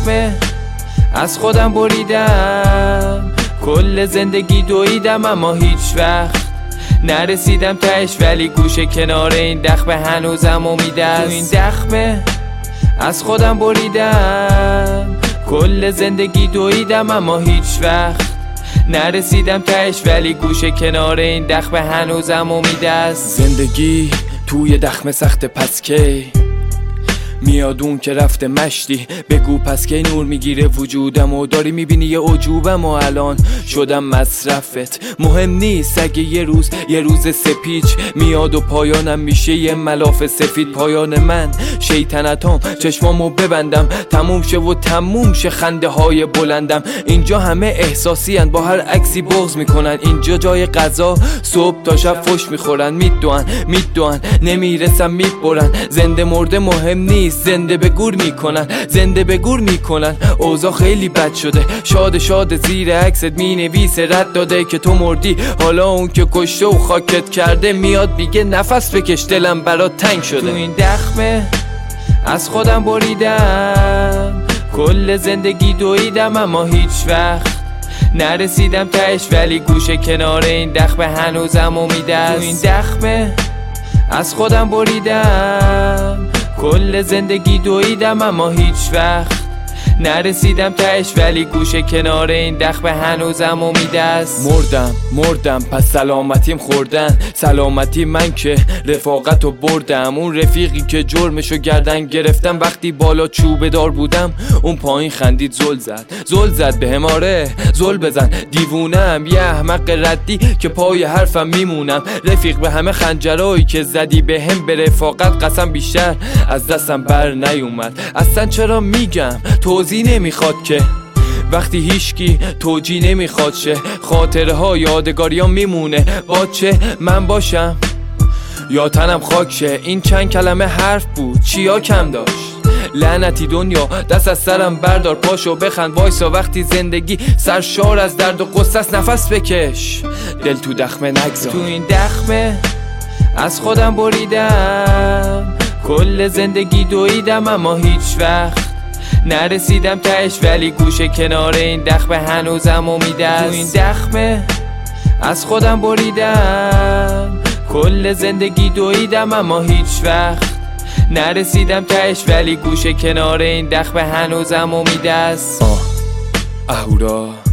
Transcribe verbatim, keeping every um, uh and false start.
دخمه از خودم بریدم، کل زندگی دویدم اما هیچ وقت نرسیدم تهش، ولی گوشه کنار این دخمه هنوزم امید است. تو این دخمه از خودم بریدم، کل زندگی دویدم اما هیچ وقت نرسیدم تهش، ولی گوشه کنار این دخمه هنوزم امید است. زندگی توی دخمه سخت، پس کی میاد اون که رفته مشتی؟ بگو پس کی نور میگیره وجودم و داری میبینی یه عجوبم و الان شدم مصرفت. مهم نیست اگه یه روز یه روز سپیچ میاد و پایانم میشه یه ملاف سفید. پایان من شیطنتام چشمامو ببندم، تموم شه و تموم شه خنده های بلندم. اینجا همه احساسی هن، با هر عکسی بغض میکنن. اینجا جای غذا صبح تا شب فش میخورن، میدوان میدوان نمیرسن میبرن. زنده مرده مهم نیست، زنده به گور میکنن، زنده به گور میکنن. اوضاع خیلی بد شده، شاد شاد زیر عکست مینویسه رد داده که تو مردی، حالا اون که کشته و خاکت کرده میاد میگه نفس بکش دلم برات تنگ شده. تو این دخمه از خودم بریدم، کل زندگی دویدم اما هیچ وقت نرسیدم تهش، ولی گوشه کنار این دخمه هنوزم امید است. تو این دخمه از خودم بریدم، کل زندگی دویدم اما هیچ وقت نرسیدم تهش، ولی گوشه کنار این دخمه هنوزم امید است. مردم مردم پس سلامتیم خوردن، سلامتی من که رفاقتو بردم. اون رفیقی که جرمشو گردن گرفتم، وقتی بالا چوبه دار بودم اون پایین خندید زل زد زل زد به هماره زل بزن. دیوونم یه احمق ردی که پای حرفم میمونم. رفیق به همه خنجرایی که زدی به هم به رفاقت قسم بیشتر از دستم بر نیومد. اصلا چرا میگم توضیح نمیخواد که وقتی هیچکی توجیه نمیخواد شه. خاطره ها یادگاریام میمونه، با چه من باشم یا تنم خاک شه. این چند کلمه حرف بود چیا کم داشت؟ لعنتی دنیا دست از سرم بردار، پاشو بخند وایسا وقتی زندگی سرشار از درد و غصه است. نفس بکش دل تو دخمه نگذار. تو این دخمه از خودم بریدم، کل زندگی دویدم اما هیچ وقت نرسیدم تهش، ولی گوشه کنار این دخمه هنوزم امید است. تو این دخمه از خودم بریدم، کل زندگی دویدم اما هیچ وقت نرسیدم تهش، ولی گوشه کنار این دخمه هنوزم امید است. آه اهورا